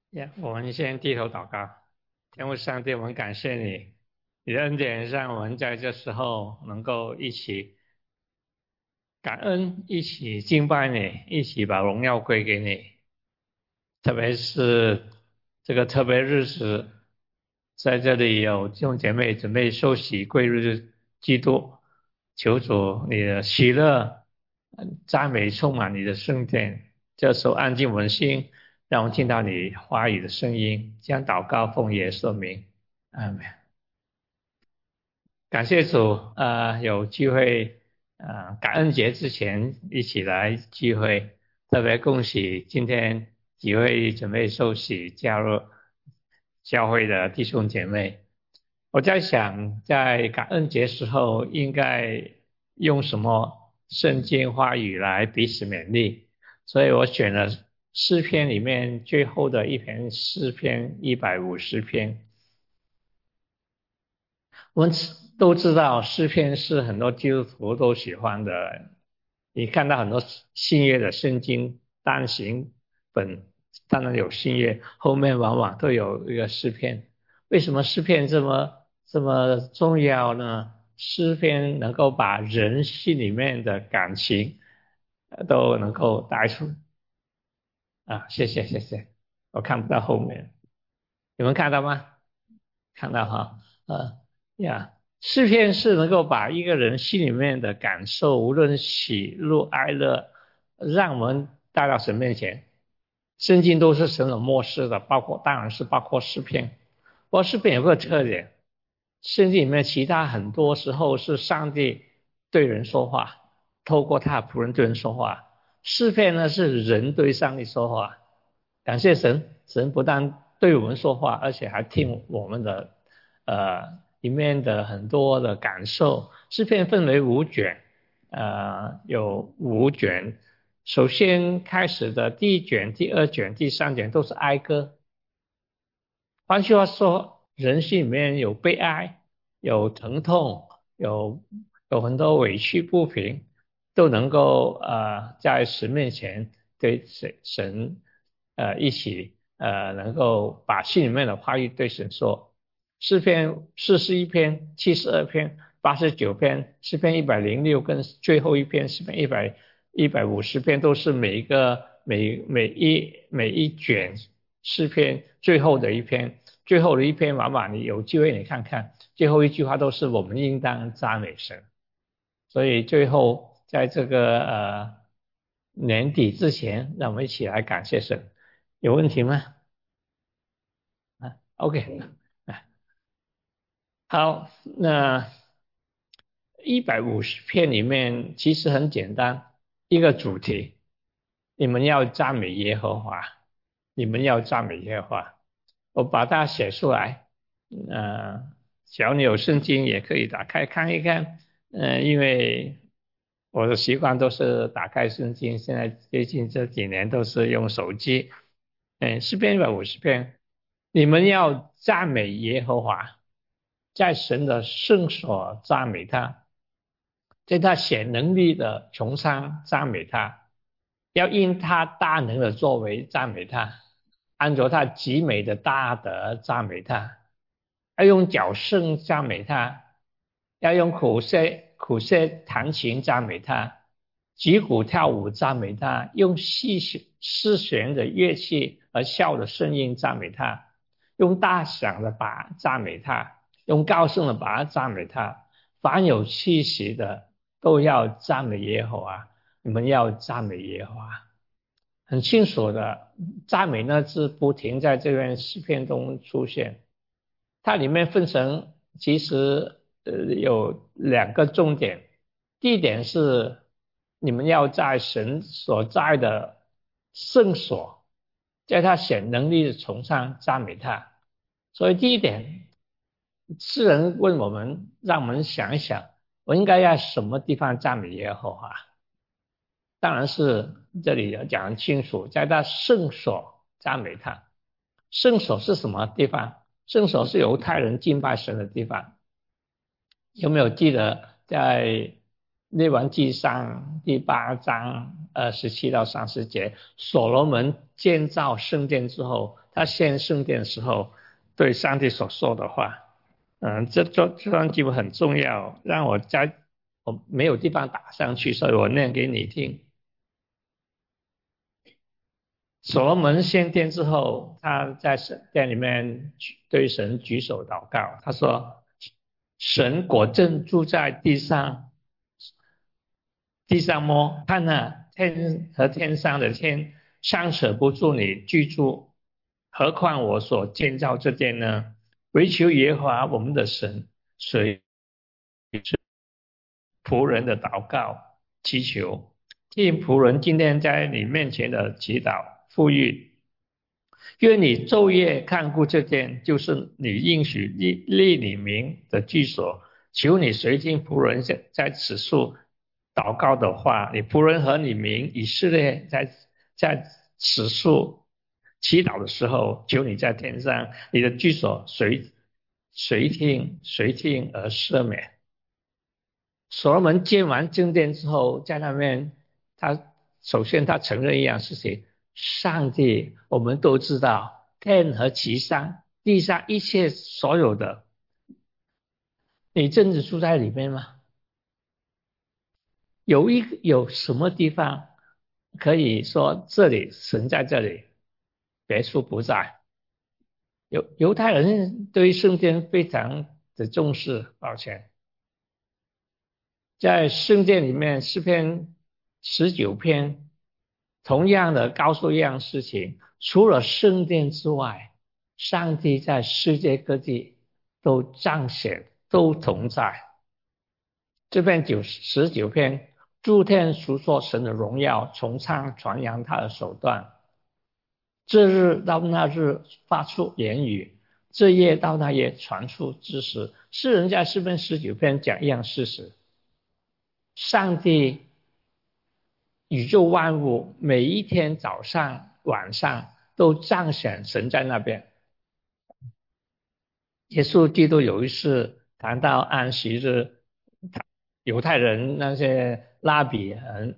我们先低头祷告。天父上帝，我们感谢你，你的恩典让我们在这时候能够一起感恩，一起敬拜你，一起把荣耀归给你。特别是这个特别日子，在这里有弟兄姐妹准备受洗归入基督，求主你的喜乐、赞美充满你的圣殿。这时候安静我们的心，让我们听到你话语的声音，将祷告奉耶稣名，阿门。感谢主，有机会，感恩节之前一起来聚会，特别恭喜今天几位准备受洗加入教会的弟兄姐妹。我在想，在感恩节时候应该用什么圣经话语来彼此勉励，所以我选了诗篇里面最后的一篇诗篇150篇。我们都知道诗篇是很多基督徒都喜欢的，你看到很多新约的圣经单行本，当然有新约，后面往往都有一个诗篇。为什么诗篇这么重要呢？诗篇能够把人心里面的感情都能够带出谢谢谢谢，我看不到后面，你们看到吗？看到哈，诗篇是能够把一个人心里面的感受，无论喜怒哀乐，让我们带到神面前。圣经都是神所默示的，当然是包括诗篇。不过诗篇有个特点，圣经里面其他很多时候是上帝对人说话，透过他的仆人对人说话。诗篇呢是人对上帝说话。感谢神，神不但对我们说话，而且还听我们的里面的很多的感受。诗篇分为5卷，有5卷。首先开始的第一卷、第二卷、第三卷都是哀歌。换句话说，人心里面有悲哀，有疼痛，有很多委屈不平，都能够在神面前对神一起能够把心里面的话语对神说。诗篇41篇、72篇、89篇、诗篇106跟最后一篇诗篇150篇都是每一卷诗篇最后的一篇往往你有机会你看看，最后一句话都是我们应当赞美神。所以最后在这个年底之前，让我们一起来感谢神。有问题吗？OK，好，那150篇里面其实很简单，一个主题，你们要赞美耶和华，你们要赞美耶和华。我把它写出来，只要你有圣经也可以打开看一看，因为我的习惯都是打开圣经，现在最近这几年都是用手机，诗篇150篇，你们要赞美耶和华，在神的圣所赞美他，在他显能力的穹苍赞美他，要因他大能的作为赞美他，按照他极美的大德赞美他，要用角声赞美他，要用口舌弹琴赞美他，击鼓跳舞赞美他，用丝弦的乐器和笑的声音赞美他，用大响的把赞美他，用高声的把赞美他，凡有气息的都要赞美耶和华，你们要赞美耶和华。很清楚的，赞美那字不停在这篇诗篇中出现。它里面分成其实有2个重点。第一点是你们要在神所在的圣所，在他显能力的崇上赞美他。所以第一点，诗人问我们，让我们想一想，我应该在什么地方赞美耶和华？当然是这里要讲清楚，在他圣所赞美他。圣所是什么地方？圣所是犹太人敬拜神的地方。有没有记得在列王纪上第8章17到30节，所罗门建造圣殿之后，他献圣殿的时候对上帝所说的话。这段经文很重要，让我没有地方打上去，所以我念给你听。所罗门献殿之后，他在圣殿里面对神举手祷告，他说：神果真住在地上摸，看哪，天和天上的天尚舍不住你居住，何况我所建造这殿呢？唯求耶和华我们的神随仆人的祷告祈求，替仆人今天在你面前的祈祷富裕。愿你昼夜看顾这殿，就是你应许立你名的居所。求你垂听仆人在此处祷告的话，你仆人和你民以色列在此处祈祷的时候，求你在天上你的居所垂听而赦免。所罗门建完正殿之后，在那边首先他承认一样事情：上帝，我们都知道，天和其上，地上一切所有的，你真的住在里面吗？有什么地方可以说这里神在这里，别处不在？犹太人对圣殿非常的重视，抱歉。在圣殿里面诗篇19篇同样的告诉一样事情，除了圣殿之外，上帝在世界各地都彰显，都同在。这篇19篇诸天述说神的荣耀，从唱传扬他的手段。这日到那日发出言语，这夜到那夜传出知识。诗人在诗篇19篇讲一样事实：上帝宇宙万物每一天早上晚上都彰显神在那边。耶稣基督有一次谈到安息日，犹太人那些拉比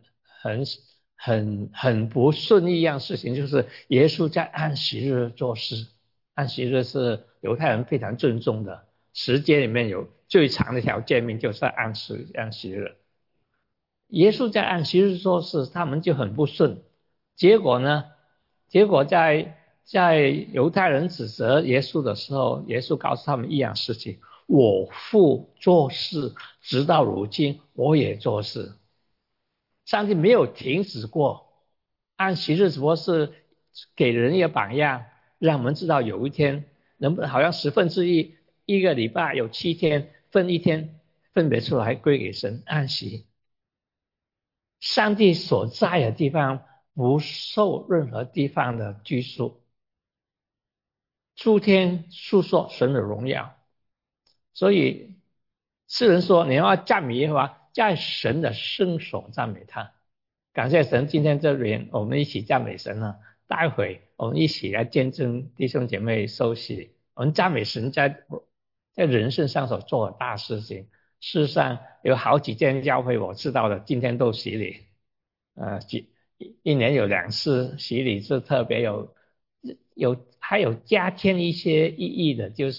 很不顺一样事情，就是耶稣在安息日做事。安息日是犹太人非常尊重的，时间里面有最长的一条诫命就是安息日。耶稣在安息日做事，他们就很不顺。结果呢？结果在犹太人指责耶稣的时候，耶稣告诉他们一样事情：我父做事，直到如今我也做事。上帝没有停止过。安息日只不过是给人一个榜样，让我们知道有一天好像1/10一个礼拜有7天，分一天分别出来归给神安息。上帝所在的地方不受任何地方的拘束，诸天述说神的荣耀。所以诗人说，你要赞美耶和华，在神的圣所赞美他。感谢神，今天这边我们一起赞美神了。待会我们一起来见证弟兄姐妹受洗，我们赞美神在人生上所做的大事情。事实上有好几间教会我知道的，今天都洗礼。一年有2次洗礼，是特别还有加添一些意义的，就是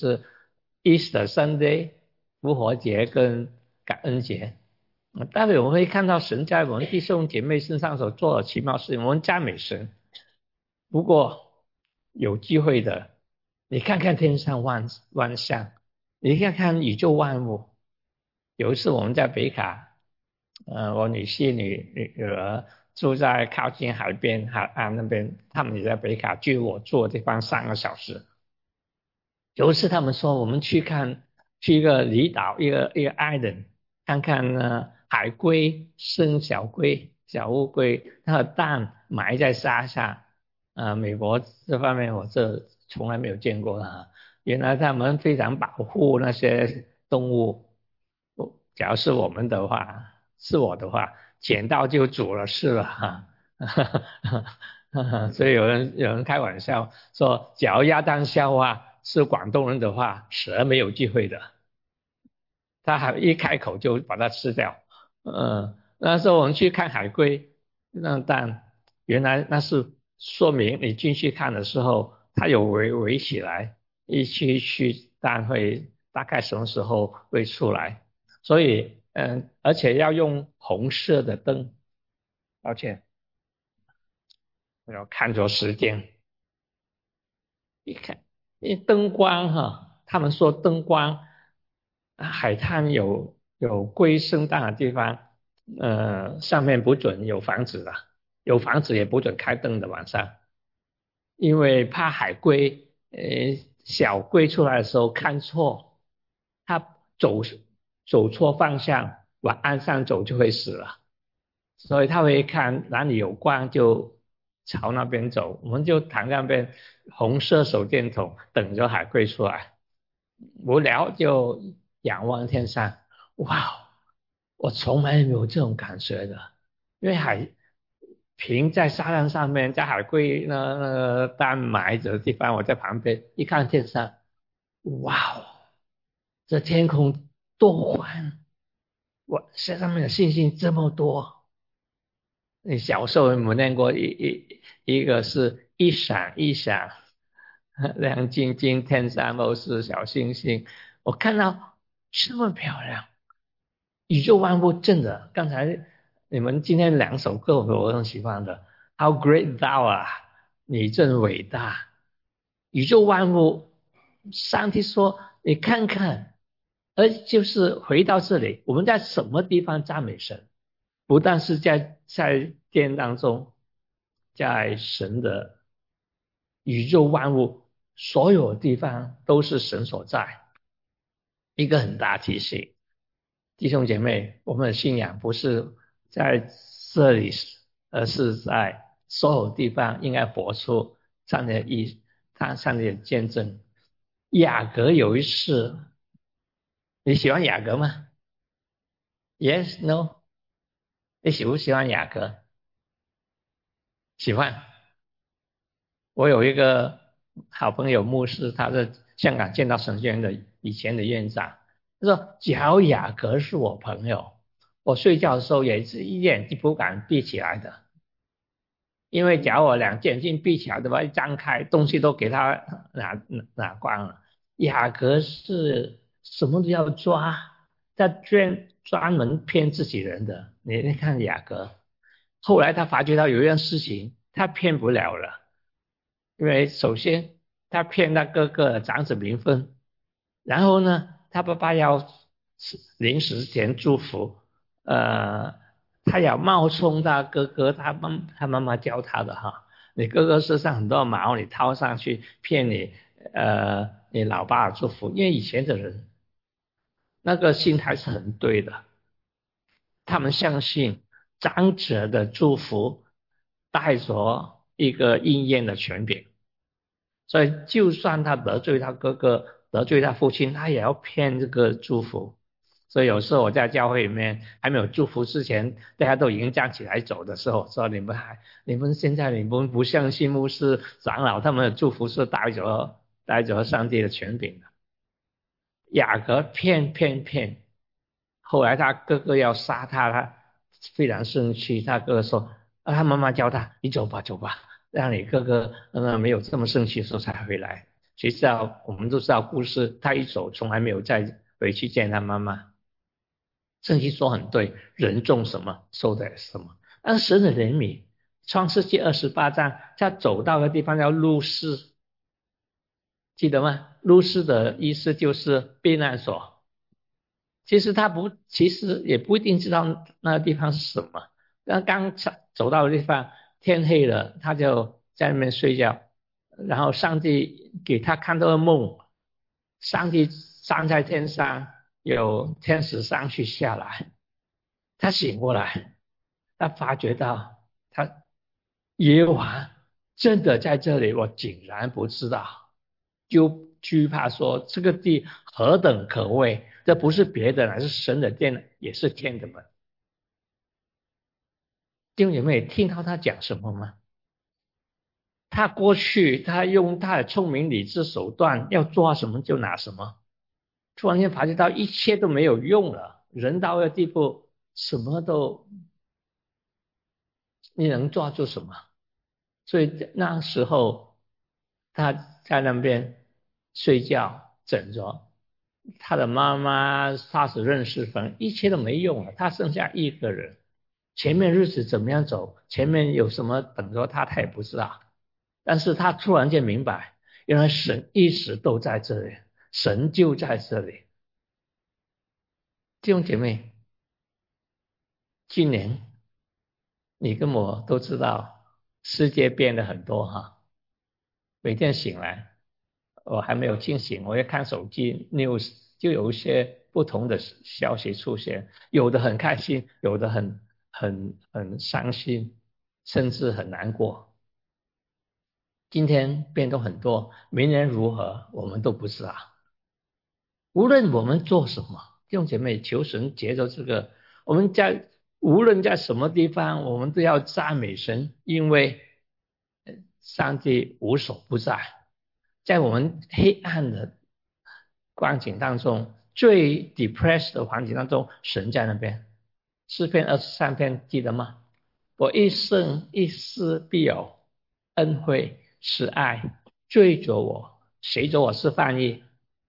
Easter Sunday 复活节跟感恩节。待会我们会看到神在我们弟兄姐妹身上所做的奇妙事情，我们赞美神。不过有机会的，你看看天上万象，你看看宇宙万物。有一次我们在北卡，我女婿女儿住在靠近海边海岸那边，他们也在北卡，距我住的地方3个小时。有一次他们说我们去一个离岛，一个 island， 看看海龟生小乌龟，它的蛋埋在沙下。美国这方面我从来没有见过的。原来他们非常保护那些动物。假如是我的话，捡到就煮了吃了哈。所以有人开玩笑说，假如亚当夏娃是广东人的话，蛇没有机会的，他还一开口就把它吃掉。 那时候我们去看海龟，但原来那是说明你进去看的时候，它有围起来，一区蛋会大概什么时候会出来，所以而且要用红色的灯，抱歉，我要看着时间，一看，因为灯光哈，他们说灯光，海滩有龟生蛋的地方，上面不准有房子的，有房子也不准开灯的晚上，因为怕海龟，小龟出来的时候看错，它走错方向，往岸上走就会死了。所以他会看哪里有光就朝那边走，我们就躺在那边红色手电筒等着海龟出来，无聊就仰望天上，哇，我从来没有这种感觉的，因为平在沙滩上面，在海龟那蛋埋着的地方，我在旁边一看天上，哇哦，这天空多宽，我这上面的星星这么多。你小时候有没有念过一个是一闪一闪，亮晶晶，天上都是小星星。我看到这么漂亮，宇宙万物真的。刚才你们今天两首歌我很喜欢的，How Great Thou 啊，你真伟大。宇宙万物，上帝说你看看，而就是回到这里，我们在什么地方赞美神？不但是在殿当中，在神的宇宙万物所有地方都是神所在，一个很大提醒。弟兄姐妹，我们的信仰不是在这里，而是在所有地方应该活出上帝的上帝的见证。雅各有一次，你喜欢雅各吗？Yes, no？你喜不喜欢雅各？喜欢。我有一个好朋友牧师，他是香港建道神学院的以前的院长。他说：“假如雅各是我朋友，我睡觉的时候也是一眼就不敢闭起来的，因为假如我两眼睛闭起来的话，一张开东西都给他拿光了。雅各是什么都要抓，他专门骗自己人的。你看雅各，后来他发觉到有一件事情他骗不了了。”因为首先他骗他哥哥长子名分，然后呢，他爸爸要临死前祝福，呃，他要冒充他哥哥，他妈妈教他的哈，你哥哥身上很多毛，你套上去骗你老爸的祝福，因为以前的人那个心态是很对的，他们相信长者的祝福带着一个应验的权柄。所以就算他得罪他哥哥，得罪他父亲，他也要骗这个祝福。所以有时候我在教会里面还没有祝福之前，大家都已经站起来走的时候，说你们现在你们不相信牧师长老他们的祝福是带着上帝的权柄的。雅各骗，后来他哥哥要杀他，他非常生气。他哥哥说：他妈妈教他，你走吧，走吧，让你哥哥没有这么生气的时候才回来。谁知道我们都知道故事，他一走，从来没有再回去见他妈妈。圣经说很对，人种什么，收的什么。但是神的怜悯，创世纪28章，他走到的地方叫路斯，记得吗？路斯的意思就是避难所。其实也不一定知道那个地方是什么。那刚走到的地方，天黑了，他就在那边睡觉。然后上帝给他看到个梦，上帝站在天上，有天使上去下来。他醒过来，他发觉到他耶和华真的在这里，我竟然不知道，就惧怕说这个地何等可畏，这不是别的，乃是神的殿，也是天的门。弟兄姐妹，听到他讲什么吗？他过去他用他的聪明理智手段要做什么就拿什么，突然间发觉到一切都没有用了，人到的地步， 什么都你能抓住什么？所以那时候他在那边睡觉枕着，他的妈妈开始认识分，一切都没用了，他剩下一个人，前面日子怎么样走，前面有什么等着他，他也不知道。但是他突然间明白，原来神一直都在这里，神就在这里。弟兄姐妹，今年你跟我都知道，世界变得很多哈。每天醒来，我还没有清醒，我要看手机 news，就有一些不同的消息出现，有的很开心，有的很伤心，甚至很难过。今天变动很多，明年如何我们都不知道。无论我们做什么，弟兄姐妹，求神接着这个，我们无论在什么地方，我们都要赞美神，因为上帝无所不在。在我们黑暗的光景当中，最 depressed 的环境当中，神在那边。诗篇23篇记得吗？我一生一世必有恩惠慈爱追着我，谁着我是翻译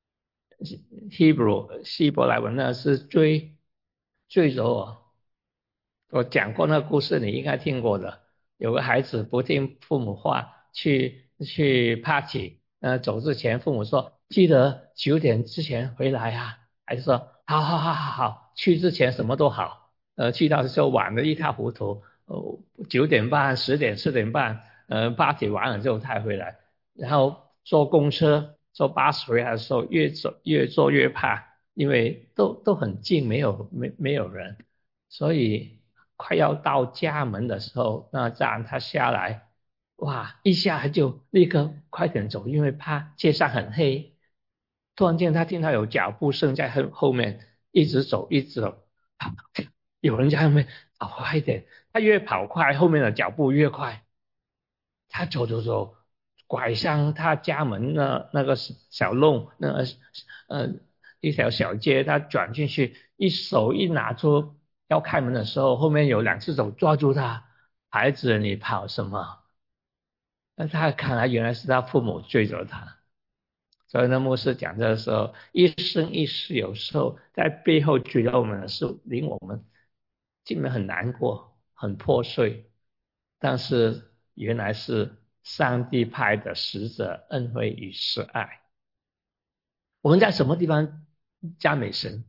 Hebrew 希伯来文呢是追着我。我讲过那个故事，你应该听过的。有个孩子不听父母话，去 party，走之前父母说记得9点之前回来啊，孩子说好好好好好，去之前什么都好，去到的时候晚得一塌糊涂，9点半、10点、4点半，party完了之后才回来，然后坐公车、坐巴士回来的时候越坐越怕，因为都很近，没有人。所以快要到家门的时候，那站他下来，哇，一下来就立刻快点走，因为怕街上很黑。突然间他听到有脚步声在后面，一直走一直走，有人在后面跑快一点，他越跑快，后面的脚步越快。他走，拐向他家门那个小弄，呃一条小街，他转进去，一手一拿出要开门的时候，后面有2只手抓住他，孩子，你跑什么？那他看来原来是他父母追着他。所以呢，牧师讲的时候，一生一世有时候在背后追着我们的是令我们竟然很难过、很破碎，但是原来是上帝派的使者恩惠与慈爱。我们在什么地方赞美神？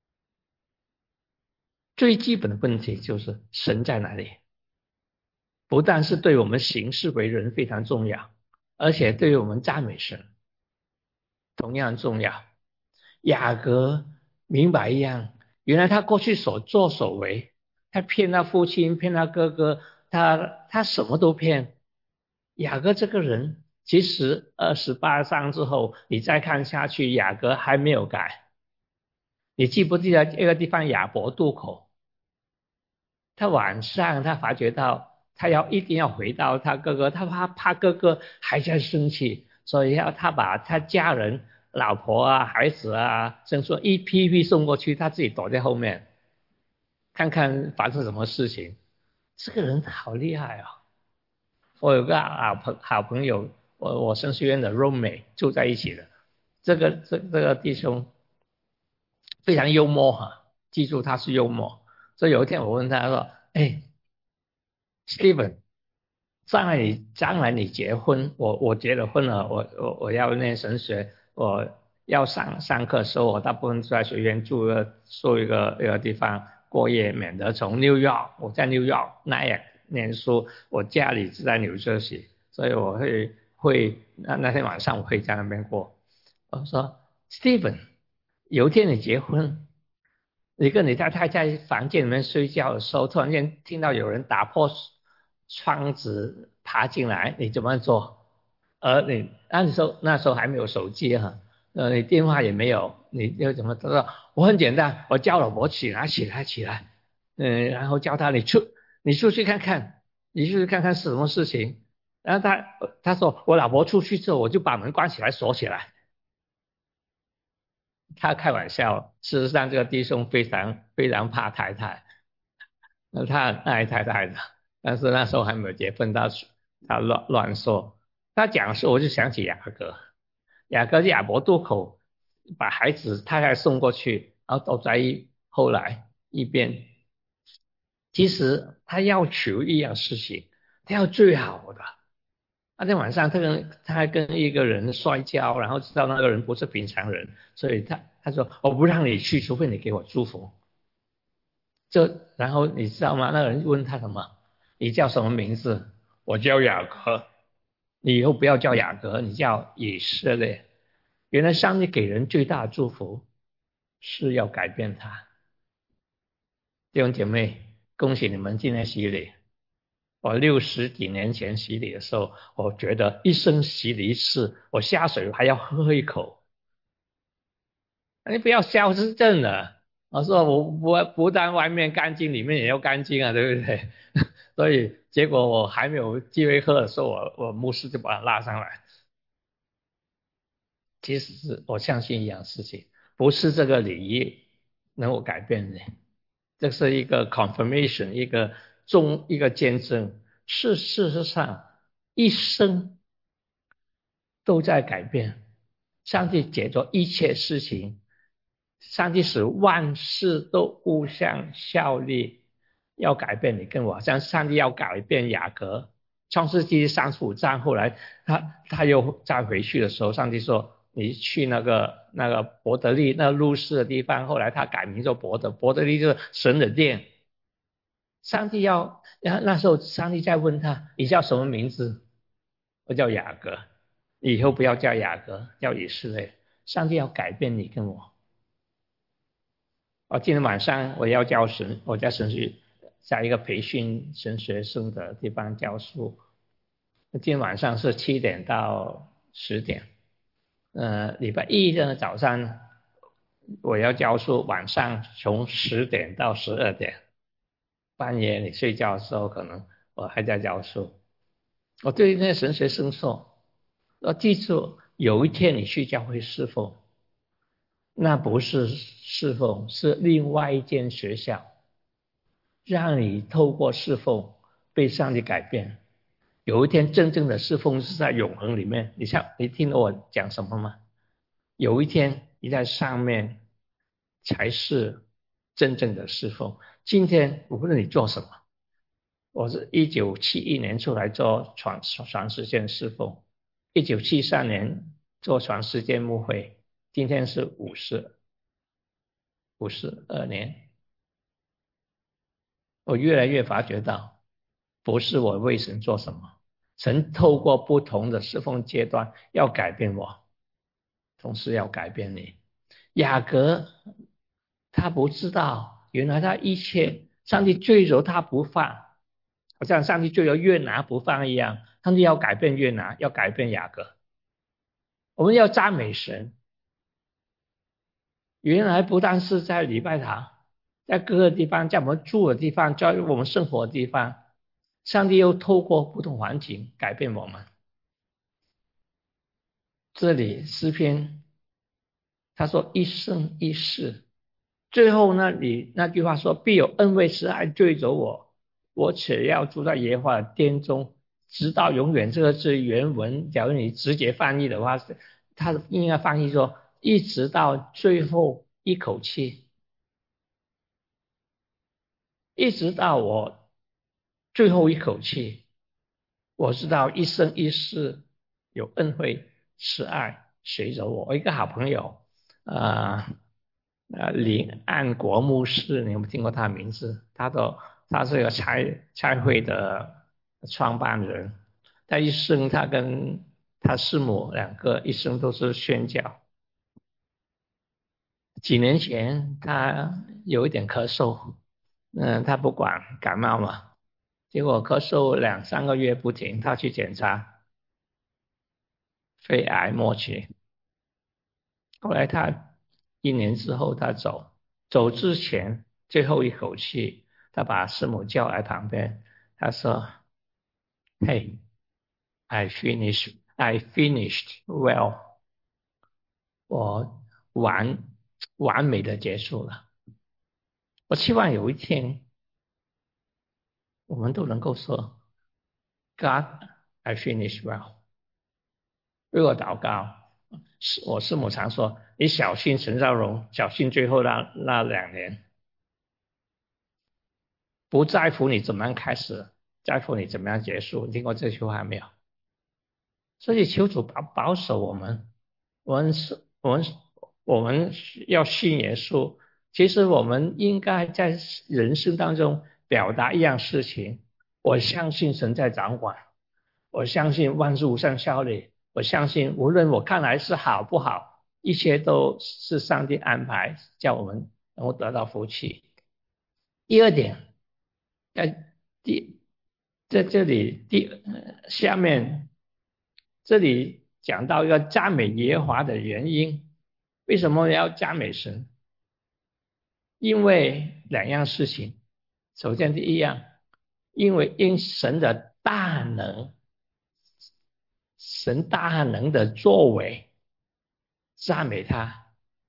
最基本的问题就是神在哪里？不但是对我们行事为人非常重要，而且对于我们赞美神同样重要。雅各明白一样，原来他过去所作所为，他骗他父亲，骗他哥哥，他什么都骗。雅各这个人，其实28章之后，你再看下去，雅各还没有改。你记不记得这个地方雅博渡口？他晚上他发觉到他一定要回到他哥哥，他怕哥哥还在生气，所以他把他家人、老婆啊、孩子啊，甚至一批一批送过去，他自己躲在后面，看看发生什么事情。这个人好厉害啊！我有个好朋友，我神学院的 roommate 住在一起的，这个弟兄非常幽默哈，记住他是幽默。所以有一天我问他说：“哎，Steven。” 将来你结婚，我结了婚了，我要念神学，我要上课的时候，我大部分在学院住一个地方过夜，免得从我在New York 念书，我家里是在纽约西，所以我那天晚上我会在那边过。我说 Steven， 有一天你结婚，你跟你太太在房间里面睡觉的时候，突然间听到有人打破窗子爬进来，你怎么做？你那时候还没有手机哈，你电话也没有，你又怎么做？我很简单，我叫老婆起来，然后叫她你出去看看，你出去看看是什么事情。然后他说我老婆出去之后，我就把门关起来锁起来。他开玩笑，事实上这个弟兄非常非常怕太太， 那他很爱太太的，但是那时候还没有结婚，他乱说。他讲的时候，我就想起雅各，雅各亚伯渡口把孩子太太送过去，然后都在后来一边，其实他要求一样事情，他要最好的。那天晚上他还跟一个人摔跤，然后知道那个人不是平常人，所以他说我不让你去，除非你给我祝福。然后你知道吗？那个人问他什么？你叫什么名字？我叫雅各。你以后不要叫雅各，你叫以色列。原来上帝给人最大的祝福是要改变他。弟兄姐妹，恭喜你们今天洗礼。我60几年前洗礼的时候，我觉得一生洗礼一次，我下水还要喝一口。你不要笑，是真的。我说我不但外面干净，里面也要干净啊，对不对？所以结果我还没有机会喝的时候，我牧师就把他拉上来。其实是我相信一样事情，不是这个礼仪能够改变的，这是一个 confirmation，一个见证，事实上一生都在改变。上帝解决一切事情，上帝使万事都互相效力，要改变你跟我，像上帝要改变雅各。创世纪35章，后来他又再回去的时候，上帝说你去那个伯特利那路斯的地方，后来他改名叫伯特利就是神的殿。上帝那时候上帝在问他，你叫什么名字？我叫雅各，以后不要叫雅各，叫以色列。上帝要改变你跟我。今天晚上我要教神，我在神学，在一个培训神学生的地方教书。今天晚上是7点到10点。礼拜一的早上我要教书，晚上从10点到12点。半夜你睡觉的时候，可能我还在教书。我对那些神学生说：要记住，有一天你去教会侍奉，那不是侍奉，是另外一间学校，让你透过侍奉被上帝改变。有一天真正的侍奉是在永恒里面。你听到我讲什么吗？有一天你在上面才是真正的侍奉。今天无论你做什么，我是1971年出来做传实践侍奉，1973年做传实践牧会，今天是52年。我越来越发觉到，不是我为神做什么，神透过不同的侍奉阶段要改变我，同时要改变你。雅各他不知道，原来他一切上帝追求他不放，好像上帝追求约拿不放一样，上帝要改变约拿，要改变雅各。我们要赞美神，原来不但是在礼拜堂，在各个地方，在我们住的地方，在我们生活的地方，上帝又透过不同环境改变我们。这里诗篇他说一生一世，最后那句话说必有恩惠慈爱追着我，我且要住在耶和华的殿中，直到永远。这个字原文，假如你直接翻译的话，他应该翻译说一直到最后一口气，一直到我最后一口气。我知道一生一世有恩惠慈爱随着我。我一个好朋友，林安国牧师，你有没有听过他的名字？他是一个差会的创办人，他一生他跟他师母两个一生都是宣教。几年前他有一点咳嗽，他不管感冒嘛，结果咳嗽2、3个月不停，他去检查肺癌末期。后来他1年之后他走之前最后一口气，他把师母叫来旁边，他说：“Hey, I finished well，我完美的结束了。我希望有一天我们都能够说 God, I finish well。如果祷告，我师母常说，你小心陈兆荣，小心最后那2年，不在乎你怎么样开始，在乎你怎么样结束。听过这句话没有？所以求主保守我们，我们是，我们要信耶稣。其实我们应该在人生当中表达一样事情：我相信神在掌管，我相信万事无上效力，我相信无论我看来是好不好，一切都是上帝安排，叫我们能够得到福气。第二点，在第在这里下面这里讲到一个赞美耶和华的原因，为什么要赞美神？因为2样事情。首先第一样，因神的大能，神大能的作为，赞美他。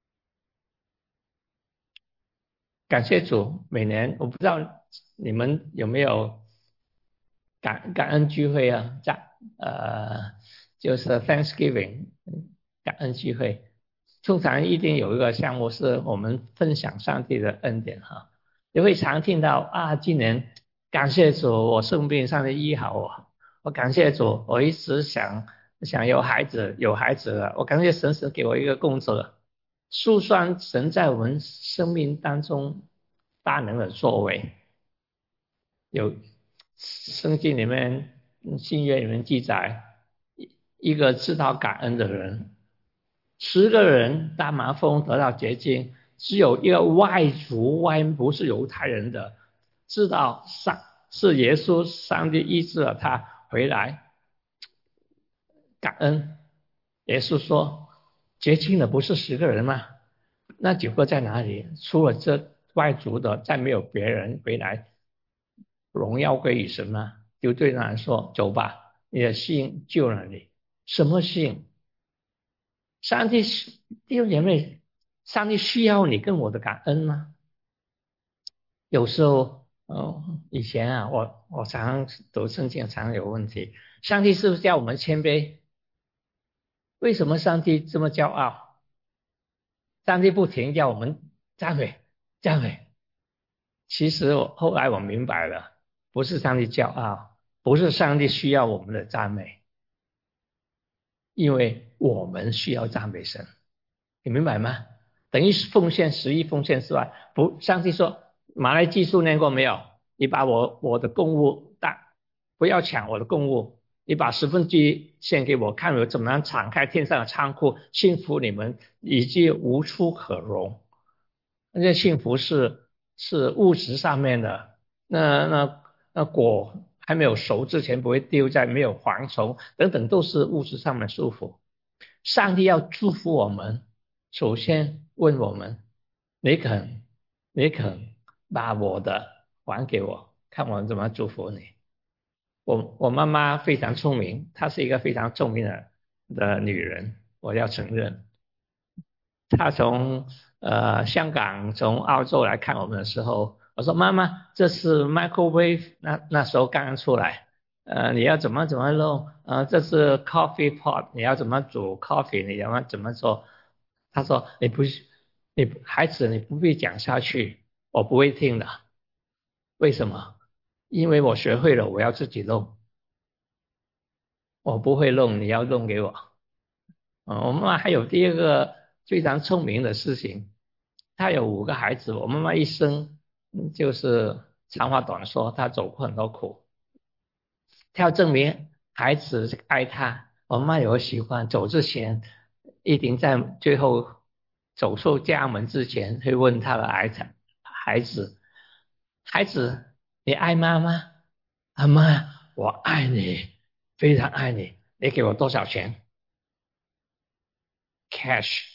感谢主，每年我不知道你们有没有感恩聚会啊，就是 Thanksgiving 感恩聚会，通常一定有一个项目是我们分享上帝的恩典哈。你会常听到啊，今年感谢主，我生病上帝医好我感谢主，我一直想有孩子，有孩子了，我感谢神给我一个工作，述算神在我们生命当中大能的作为。有圣经里面新约里面记载，一个知道感恩的人，10个人大麻风得到洁净，只有一个外族不是犹太人的，知道是耶稣上帝医治了他回来感恩。耶稣说洁净的不是10个人吗？那9个在哪里？除了这外族的，再没有别人回来荣耀归于神吗？就对那人说：走吧，你的信救了你。什么信？上帝弟兄姐妹，上帝需要你跟我的感恩吗？有时候，以前啊，我常常读圣经，常常有问题。上帝是不是叫我们谦卑？为什么上帝这么骄傲？上帝不停叫我们赞美，赞美。其实后来我明白了，不是上帝骄傲，不是上帝需要我们的赞美，因为我们需要赞美神。你明白吗？等于奉献11奉献是吧？不，上帝说马来技术念过没有？你把我的供物不要抢我的供物，你把1/10献给我，看我怎么样敞开天上的仓库，幸福你们以及无处可容。那些幸福是物质上面的，那果还没有熟之前不会丢在没有蝗虫等等，都是物质上面的祝福。上帝要祝福我们，首先问我们：你肯把我的还给我，看我怎么祝福你。我妈妈非常聪明，她是一个非常聪明的女人，我要承认。她从香港从澳洲来看我们的时候，我说妈妈，这是 microwave，那时候刚刚出来，你要怎么弄？这是 coffee pot，你要怎么煮 coffee？你要怎么做？她说孩子你不必讲下去，我不会听的。为什么？因为我学会了，我要自己弄，我不会弄，你要弄给我。我妈妈还有第二个非常聪明的事情，她有5个孩子，我妈妈一生就是长话短说，她走过很多苦，她要证明孩子爱她。我妈妈有个习惯，走之前一定在最后走出家门之前，会问她的孩子：孩子，你爱妈吗？啊妈，我爱你，非常爱你，你给我多少钱？cash。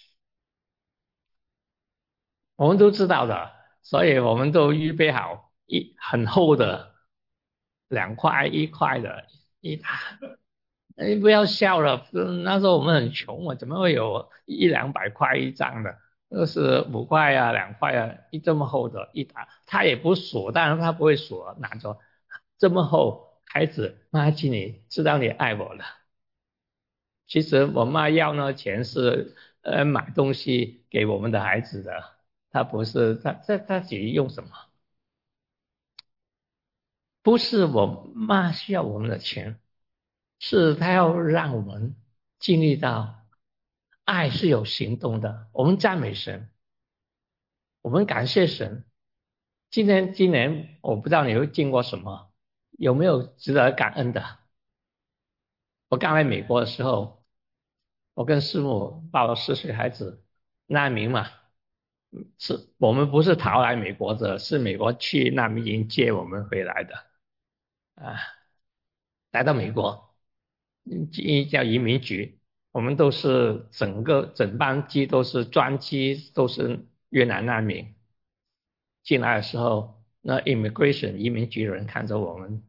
我们都知道的，所以我们都预备好很厚的2块1块的你不要笑了，那时候我们很穷啊，怎么会有100-200块一张的？都是5块啊、2块啊，这么厚的一沓，他也不数，当然他不会数，拿着这么厚，孩子，妈亲你知道你爱我了。其实我妈要那钱是买东西给我们的孩子的，她不是她自己用什么？不是我妈需要我们的钱，是她要让我们经历到爱是有行动的。我们赞美神，我们感谢神。今年我不知道你会经过什么，有没有值得感恩的？我刚来美国的时候，我跟师母抱了4岁孩子，难民嘛，是我们不是逃来美国的，是美国去难民营接我们回来的啊。来到美国，叫移民局，我们都是整班机都是专机，都是越南难民。进来的时候，那 immigration 移民局的人看着我们，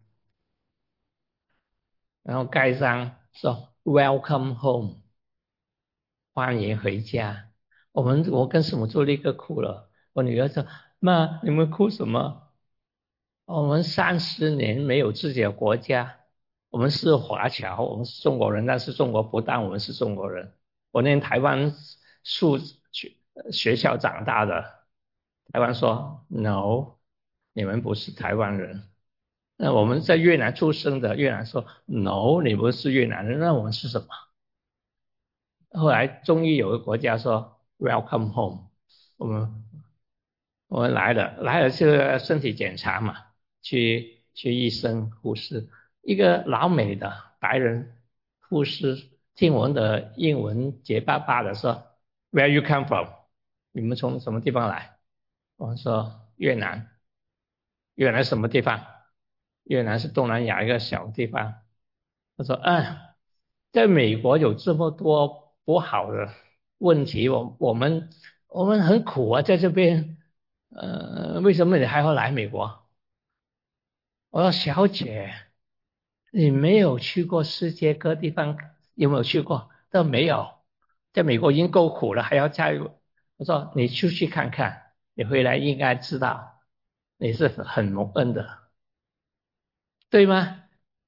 然后盖章说 Welcome home，欢迎回家。我跟师母就立刻哭了。我女儿说：妈，你们哭什么？我们30年没有自己的国家，我们是华侨，我们是中国人，但是中国不当我们是中国人。我念台湾学校长大的，台湾说 No，你们不是台湾人。那我们在越南出生的，越南说 No，你不是越南人，那我们是什么？后来终于有个国家说 Welcome home，我们我们来了是身体检查嘛，去医生护士，一个老美的白人护士听我们的英文结巴巴的说 Where you come from？你们从什么地方来？我们说越南。越南什么地方？越南是东南亚一个小地方。他说在美国有这么多不好的问题，我们很苦啊，在这边，为什么你还要来美国？我说小姐，你没有去过世界各地方，有没有去过？都没有，在美国已经够苦了，还要再……我说你出去看看，你回来应该知道，你是很蒙恩的，对吗？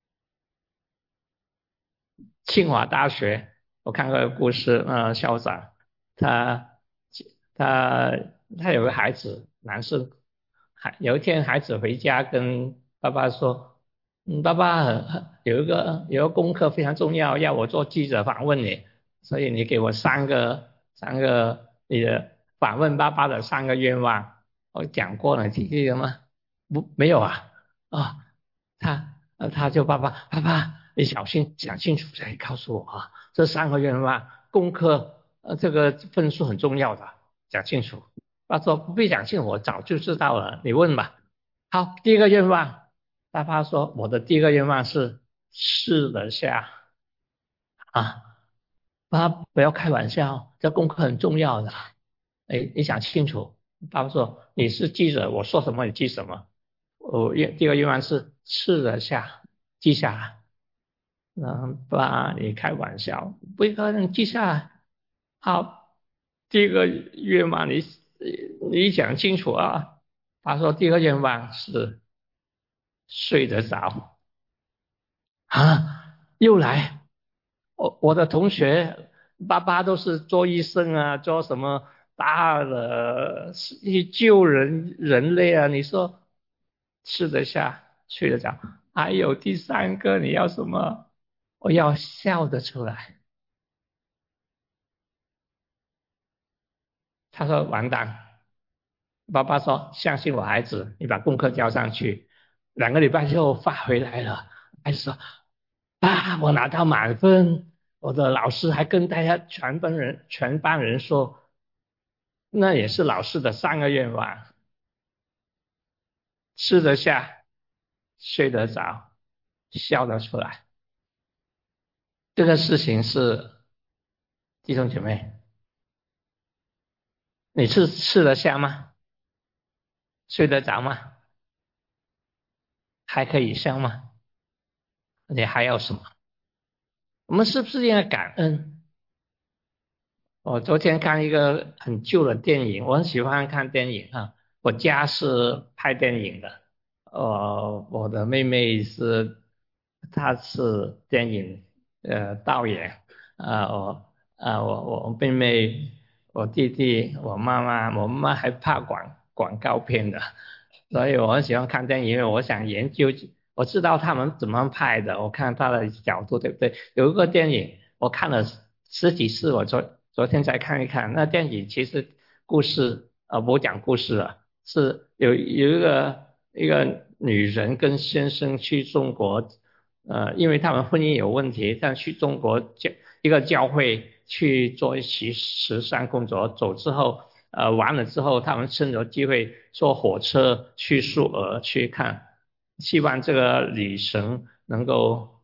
清华大学，我看过个故事，校长他他他有个孩子，男生，有一天孩子回家跟爸爸说，爸爸有一个功课非常重要，要我做记者访问你，所以你给我三个你的访问爸爸的3个愿望，我讲过了，记得吗？不，没有啊，啊、他就爸爸，你想清楚再告诉我啊，这3个愿望，功课这个分数很重要的，讲清楚。他说不必讲清楚，我早就知道了，你问吧。好，第一个愿望，爸爸说我的第一个愿望是试得下啊，爸爸不要开玩笑，这功课很重要的，哎，你想清楚。爸爸说你是记者，我说什么你记什么。第一个愿望是试得下，记下来。爸，你开玩笑，不应该记下来。好，第一个愿望你讲清楚啊。他说第二个愿望是睡得着啊，又来。我的同学爸爸都是做医生啊，做什么大的去救人类啊？你说吃得下，睡得着？还有第3个你要什么？我要笑得出来。他说完蛋，爸爸说相信我孩子，你把功课交上去，2个礼拜就发回来了。孩子说爸，我拿到满分，我的老师还跟大家全班人说，那也是老师的3个愿望，吃得下，睡得着，笑得出来。这个事情是弟兄姐妹，你是吃得下吗？睡得着吗？还可以笑吗？你还要什么？我们是不是应该感恩？我昨天看一个很旧的电影，我很喜欢看电影哈。我家是拍电影的， 我的妹妹她是电影导演，我妹妹、我弟弟、我妈妈还拍广告片的，所以我很喜欢看电影，因为我想研究，我知道他们怎么拍的，我看他的角度对不对？有一个电影我看了十几次，我昨天再看一看，那电影其实故事不讲故事了。是有一个女人跟先生去中国，因为他们婚姻有问题，但去中国一个教会去做一期慈善工作，走之后，完了之后，他们趁着机会坐火车去苏俄去看，希望这个旅程能够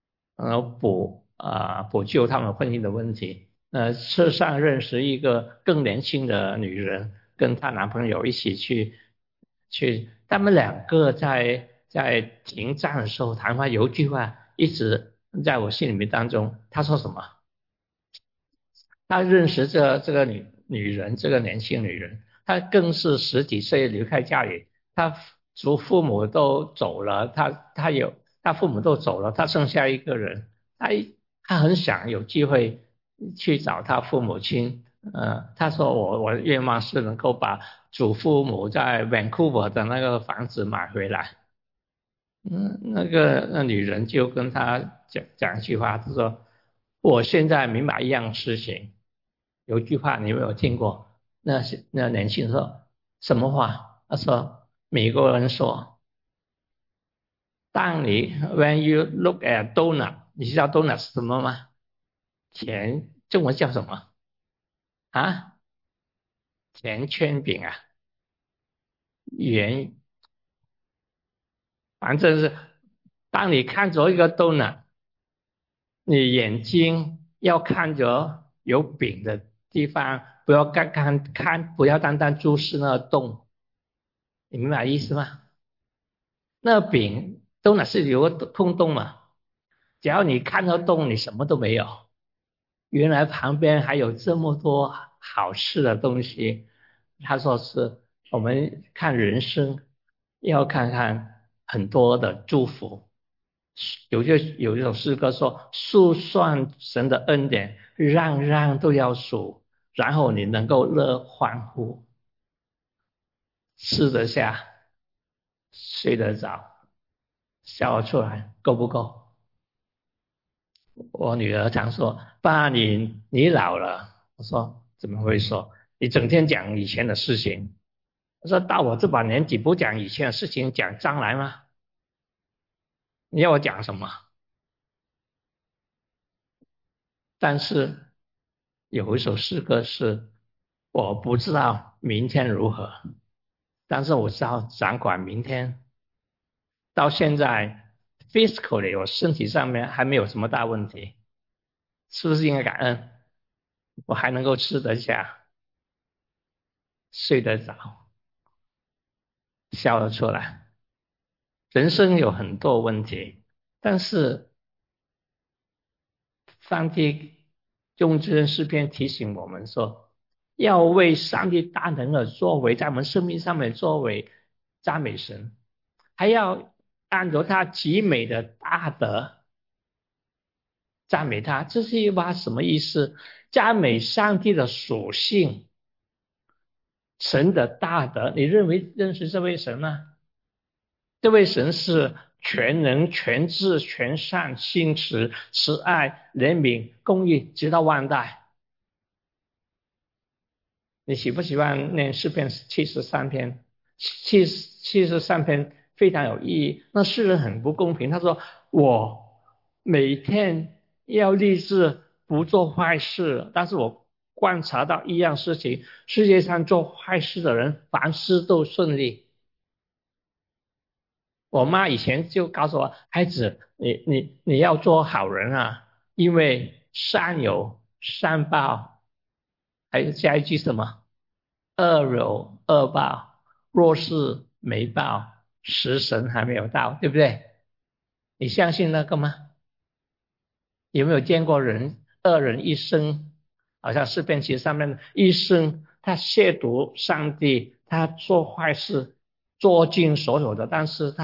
补救他们婚姻的问题。车上认识一个更年轻的女人，跟她男朋友一起去，他们两个在停站的时候谈话，有一句话一直在我心里面当中。他说什么？他认识这个女人，这个年轻女人，她更是十几岁离开家里，她父母都走了，她父母都走了，她剩下一个人，她她很想有机会去找她父母亲。她说我愿望是能够把祖父母在 Vancouver 的那个房子买回来。那女人就跟他讲一句话，她说我现在明白一样事情。有句话你有没有听过？那年轻人说什么话？他说美国人说，当你 when you look at donut，你知道 donut 是什么吗？中文叫什么啊？甜圈饼啊，圆，反正是当你看着一个 donut，你眼睛要看着有饼的地方，不要不要单单注视那个洞，你明白意思吗？那饼都哪是有个空洞嘛？只要你看到洞，你什么都没有。原来旁边还有这么多好吃的东西。他说是我们看人生要看看很多的祝福。有一首诗歌说：数算神的恩典，样样都要数，然后你能够乐欢呼，吃得下，睡得着，笑得出来，够不够？我女儿常说：爸，你老了。我说怎么会说？你整天讲以前的事情。我说到我这把年纪不讲以前的事情，讲将来吗？你要我讲什么？但是有一首诗歌是我不知道明天如何，但是我知道掌管明天。到现在 physically 我身体上面还没有什么大问题，是不是应该感恩？我还能够吃得下，睡得着，笑得出来。人生有很多问题，但是上帝用这篇诗篇提醒我们说，要为上帝大能的作为，在我们生命上面作为赞美神，还要按照他极美的大德赞美他。这是一句话什么意思？赞美上帝的属性，神的大德。你认识这位神吗？这位神是全能、全智、全善、心慈爱、怜悯、公义，直到万代。你喜不喜欢念诗篇73篇？73篇非常有意义。那诗人很不公平，他说我每天要立志不做坏事，但是我观察到一样事情：世界上做坏事的人凡事都顺利。我妈以前就告诉我，孩子，你要做好人啊，因为善有善报，还有下一句什么？恶有恶报，若是没报，时辰还没有到，对不对？你相信那个吗？有没有见过恶人一生，好像诗篇其实上面一生他亵渎上帝，他做坏事， 做尽所有的，但是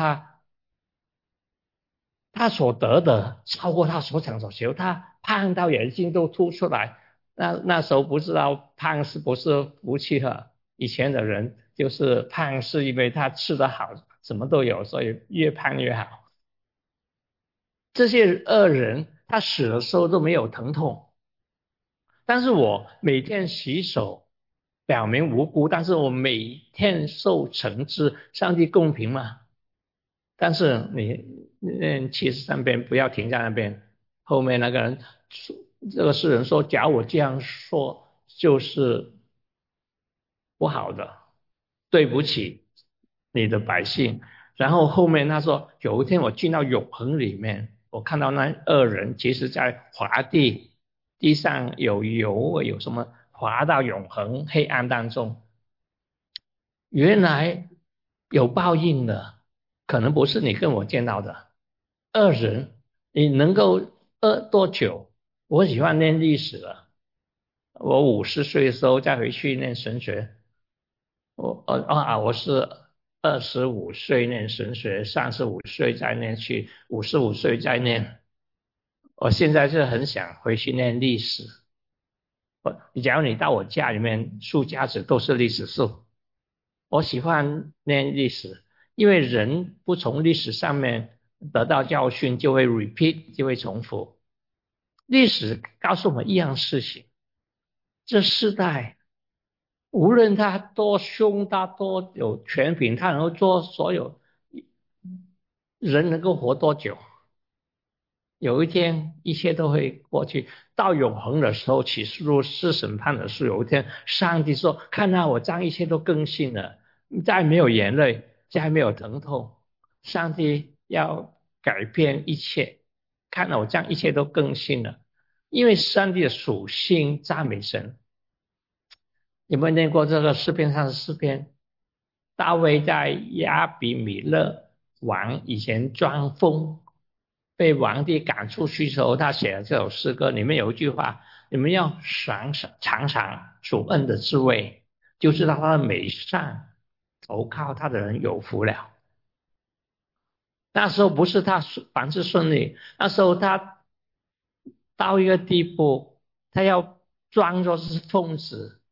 他所得的超过他所想所求，他胖到眼睛都凸出来。那时候不知道胖是不是福气哈，以前的人就是胖是因为他吃得好，什么都有，所以越胖越好。这些恶人他死的时候都没有疼痛，但是我每天洗手，表明无辜，但是我每天受惩治，上帝公平吗？但是你73篇不要停在那边，后面那个人说，这个诗人说，假如我这样说就是不好的，对不起你的百姓。然后后面他说，有一天我进到永恒里面，我看到那恶人其实在滑地，地上有油，有什么滑到永恒黑暗当中，原来有报应的，可能不是你跟我见到的。恶人，你能够恶多久？我喜欢念历史了。我50岁的时候再回去念神学。我是25岁念神学，35岁再念去，55岁再念。我现在是很想回去念历史。假如你到我家里面，树架子都是历史书。我喜欢念历史，因为人不从历史上面得到教训，就会 repeat，就会重复。历史告诉我们一样事情：这世代无论他多凶，他多有权柄，他能够做所有，人能够活多久？有一天一切都会过去，到永恒的时候，启示录是审判的事。有一天，上帝说：“看到我将一切都更新了，再没有眼泪，再没有疼痛。”上帝要改变一切，看到我将一切都更新了，因为上帝的属性赞美神。有没有念过这个诗篇34篇？大卫在亚比米勒王以前装疯，被皇帝赶出去的时候，他写了这首诗歌。里面有一句话：你们要尝尝主恩的滋味，就知道他的美善，投靠他的人有福了。那时候不是他凡事顺利，那时候他到一个地步，他要装作是疯子，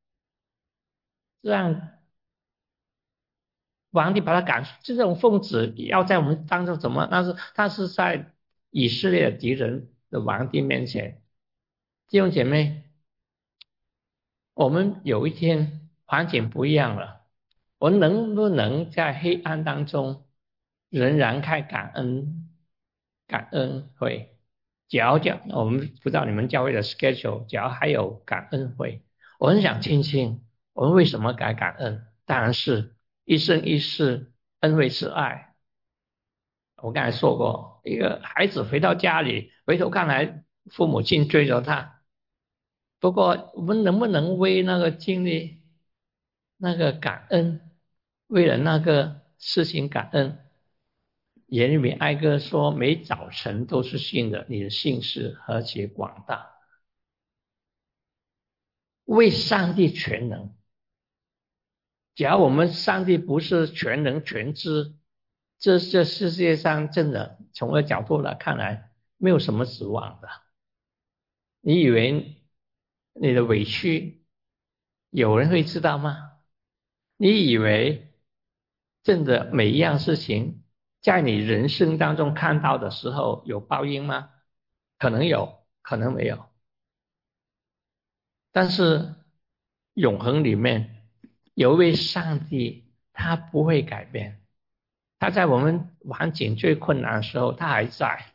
让皇帝把他赶出。这种疯子要在我们当中怎么？但是他是在以色列的敌人的皇帝面前。弟兄姐妹，我们有一天环境不一样了，我们能不能在黑暗当中仍然开感恩会？只要讲，我们不知道你们教会的 schedule，只要还有感恩会，我很想听听我们为什么该感恩。当然是一生一世恩惠是爱。我刚才说过，一个孩子回到家里，回头看来父母亲追着他。不过我们能不能为那个经历那个感恩，为了那个事情感恩？耶利米哀歌说：每早晨都是新的，你的姓氏何其广大。为上帝全能，假如我们上帝不是全能全知，这世界上真的从个角度来看来，没有什么指望的。你以为你的委屈有人会知道吗？你以为真的每一样事情在你人生当中看到的时候有报应吗？可能有，可能没有。但是永恒里面有一位上帝，他不会改变。他在我们环境最困难的时候，他还在。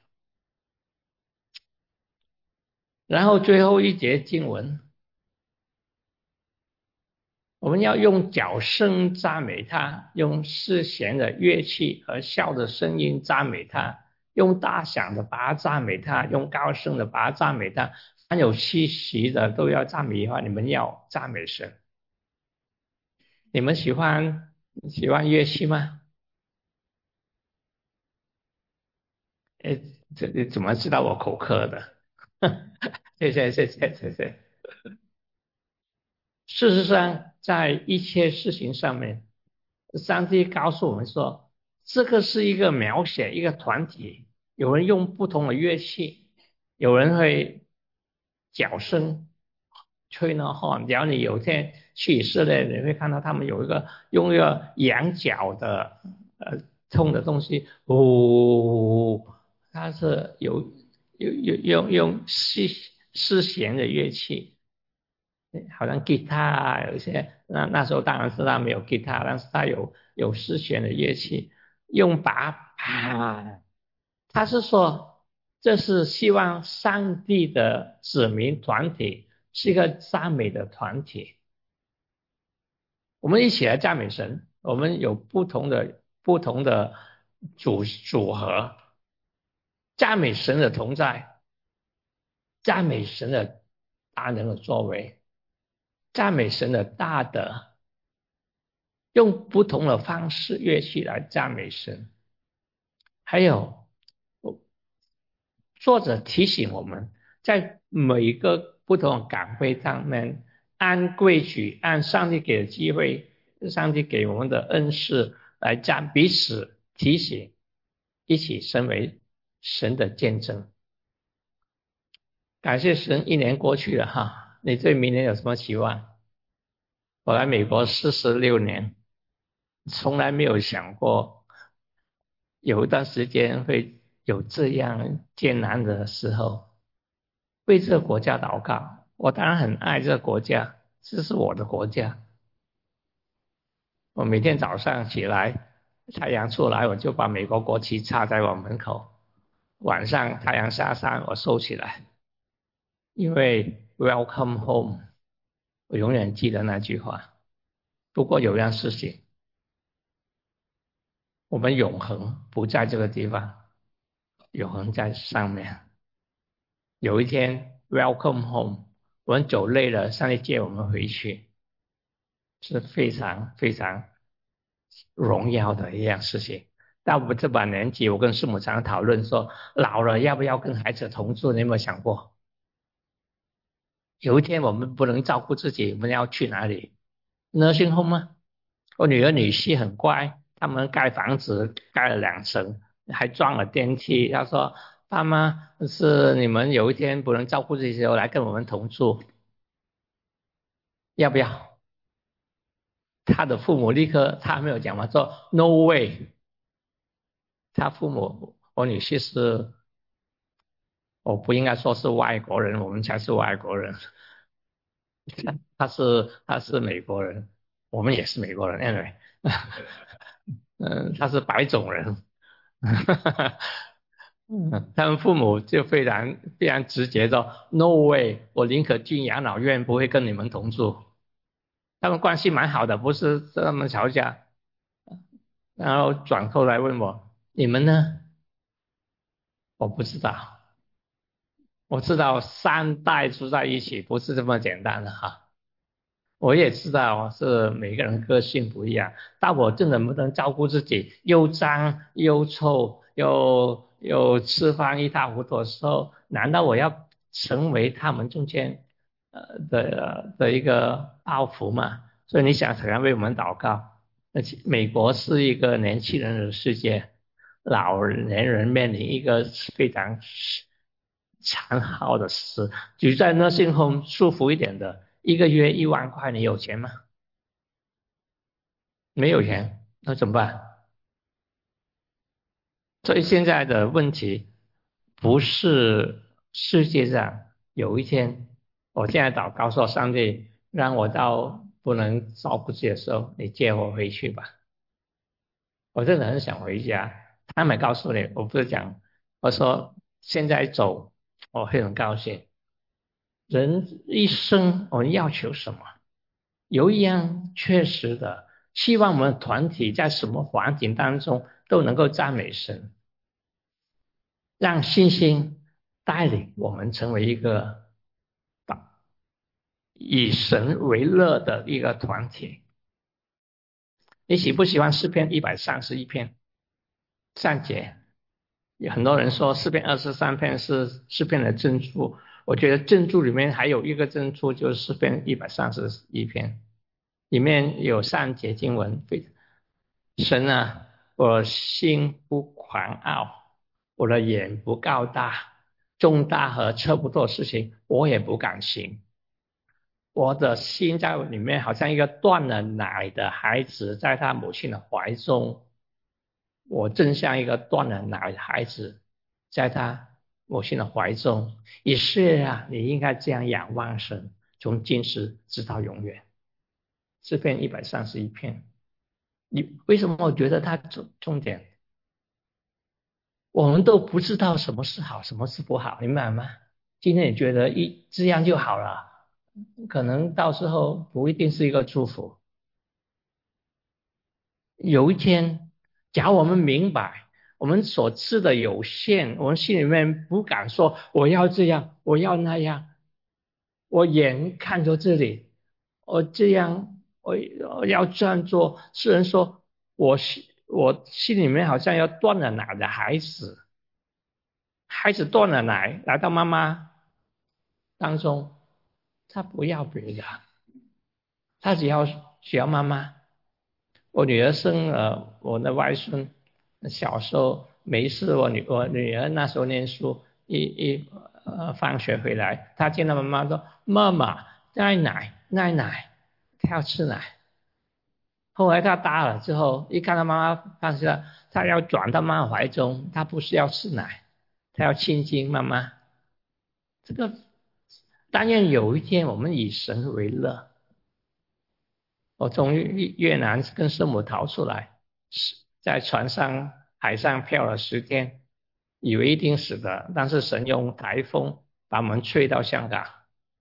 然后最后一节经文，我们要用角声赞美他，用丝弦的乐器和笑的声音赞美他，用大响的把它赞美他，用高声的把它赞美他。凡有气息的都要赞美的话，你们要赞美神。你们喜欢乐器吗？哎，这你怎么知道我口渴的？谢谢谢谢谢谢。事实上，在一切事情上面， 上帝告诉我们说，这个是一个描写一个团体，有人用不同的乐器，有人会角声吹呢horn。只要你有一天去以色列，你会看到他们有一个用一个羊角的冲的东西，呜、它是用丝弦的乐器。好像吉他啊，有一些那时候当然是他没有吉他，但是他有丝弦的乐器，用把啊，他是说这是希望上帝的子民团体是一个赞美的团体，我们一起来赞美神，我们有不同的组合，赞美神的同在，赞美神的大能的作为，赞美神的大德。用不同的方式乐器来赞美神。还有作者提醒我们，在每一个不同的岗位上面，按规矩，按上帝给的机会，上帝给我们的恩赐来彼此提醒，一起成为神的见证。感谢神，一年过去了哈，你对明年有什么期望？我来美国46年，从来没有想过有一段时间会有这样艰难的时候，为这个国家祷告。我当然很爱这个国家，这是我的国家。我每天早上起来，太阳出来，我就把美国国旗插在我门口；晚上太阳下山，我收起来。因为 Welcome home，我永远记得那句话。不过有样事情，我们永恒不在这个地方，永恒在上面。有一天 Welcome home，我们走累了，上帝接我们回去，是非常非常荣耀的一样事情。到我们这把年纪，我跟师母常讨论说，老了要不要跟孩子同住？你有没有想过，有一天我们不能照顾自己，我们要去哪里？nursing home 吗？我女儿女婿很乖，他们盖房子盖了2层，还装了电梯。他说：爸妈，是你们有一天不能照顾自己的时候来跟我们同住，要不要？他的父母立刻，他没有讲嘛，说 No way。他父母，我女婿是，我不应该说是外国人，我们才是外国人。他是美国人，我们也是美国人，anyway。他是白种人。他们父母就非常直接说 No way， 我宁可进养老院，不会跟你们同住。他们关系蛮好的，不是他们吵架。然后转头来问我，你们呢？我不知道。我知道3代住在一起不是这么简单的哈。我也知道是每个人个性不一样，但我真的不能照顾自己，又脏又臭又吃饭一塌糊涂的时候，难道我要成为他们中间的一个包袱吗？所以你想想为我们祷告。而且美国是一个年轻人的世界，老年人面临一个非常残酷的事。就在那性 home 舒服一点的，一个月1万块，你有钱吗？没有钱，那怎么办？所以现在的问题不是世界上有一天，我现在祷告说，上帝让我到不能照顾自己的时候，你接我回去吧。我真的很想回家。他们告诉你，我不是讲，我说现在走，我会很高兴。人一生我们要求什么？有一样确实的，希望我们团体在什么环境当中都能够赞美神，让信心带领我们成为一个以神为乐的一个团体。你喜不喜欢诗篇131篇善节？有很多人说诗篇23篇是诗篇的珍珠，我觉得珍珠里面还有一个珍珠，就是诗篇131篇，里面有善节经文。 神啊，我心不狂傲，我的眼不高大，重大和测不透的事情我也不敢行。我的心在里面，好像一个断了奶的孩子，在他母亲的怀中。我正像一个断了奶的孩子，在他母亲的怀中。也是啊，你应该这样仰望神，从今时直到永远。诗篇131篇。你为什么我觉得它重点？我们都不知道什么是好，什么是不好，明白吗？今天你觉得这样就好了，可能到时候不一定是一个祝福。有一天，假如我们明白我们所知的有限，我们心里面不敢说我要这样，我要那样，我眼看着这里，我这样，我要这样做。世人说我心里面好像要断了奶的孩子，孩子断了奶来到妈妈当中，他不要别的，他只要妈妈。我女儿生了我的外孙，小时候没事，我女儿那时候念书，放学回来，她见到妈妈说：“妈妈，奶奶，奶奶，她要吃奶。”后来她大了之后，一看到妈妈放下，她要转到妈妈怀中，她不是要吃奶，她要亲近妈妈。这个但愿有一天我们以神为乐。我从越南跟师母逃出来，在船上海上漂了10天，以为一定死的，但是神用台风把我们吹到香港。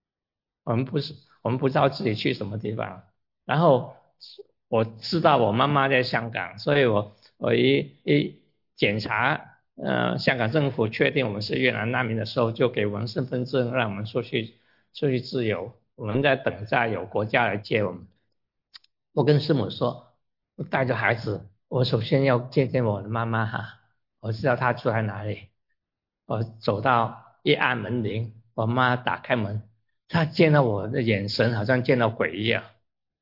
我们不知道自己去什么地方，然后我知道我妈妈在香港，所以我一检查，香港政府确定我们是越南难民的时候，就给我们身份证，让我们出去自由。我们在等待有国家来接我们。我跟师母说，我带着孩子，我首先要见见我的妈妈哈，我知道她住在哪里。我走到一按门铃，我妈打开门，她见到我的眼神好像见到鬼一样。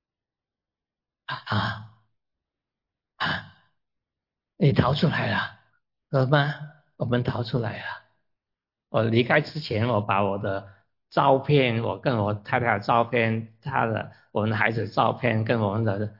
啊啊，你逃出来了，我妈，我们逃出来了。我离开之前，我把我的照片，我跟我太太的照片，我们的孩子的照片，跟我们的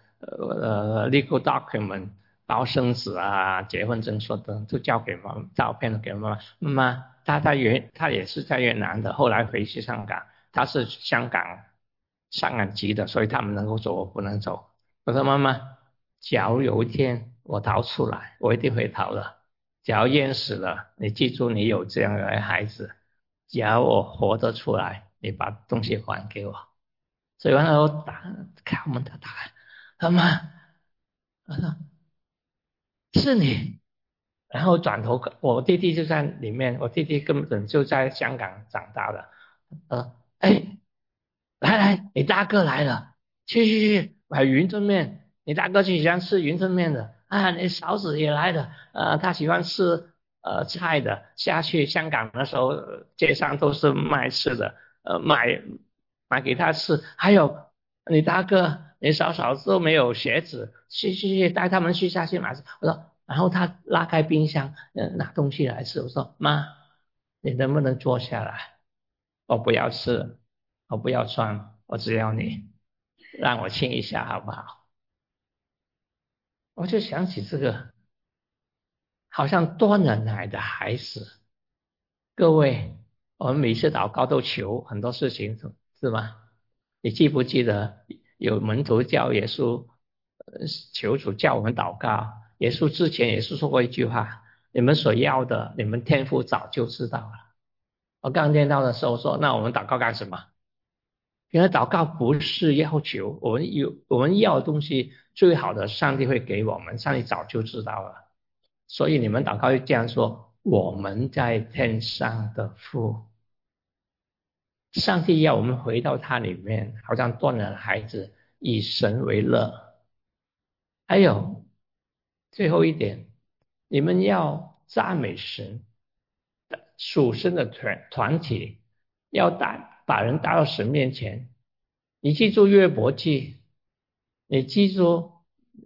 legal document，包生子啊、结婚证书等，都交给照片都给妈妈。妈妈，她也是在越南的，后来回去香港，她是香港籍的，所以他们能够走，我不能走。我说妈妈，假如有一天我逃出来，我一定会逃的。假如淹死了，你记住你有这样的孩子。假如我活着出来，你把东西还给我。所以完了，我开门打开，他妈，我说是你。然后转头，我弟弟就在里面，我弟弟根本就在香港长大的。哎，来来，你大哥来了，去买云吞面。你大哥最喜欢吃云吞面的啊，你嫂子也来了，他喜欢吃菜的。下去香港的时候，街上都是卖吃的，买给他吃。还有你大哥、你嫂子都没有鞋子，去带他们去下去买。我说，然后他拉开冰箱，拿东西来吃。我说妈，你能不能坐下来？我不要吃，我不要穿，我只要你让我亲一下好不好？我就想起这个，好像断了奶的孩子。各位，我们每次祷告都求很多事情，是吗？你记不记得有门徒叫耶稣，求主叫我们祷告？耶稣之前也是说过一句话：你们所要的，你们天父早就知道了。我刚听到的时候说，那我们祷告干什么？原来祷告不是要求，我们要的东西最好的，上帝会给我们，上帝早就知道了。所以你们祷告就这样说：我们在天上的父。上帝要我们回到他里面，好像断了的孩子，以神为乐。还有最后一点，你们要赞美神，属神的团体要把人带到神面前。你记住约伯记，你记住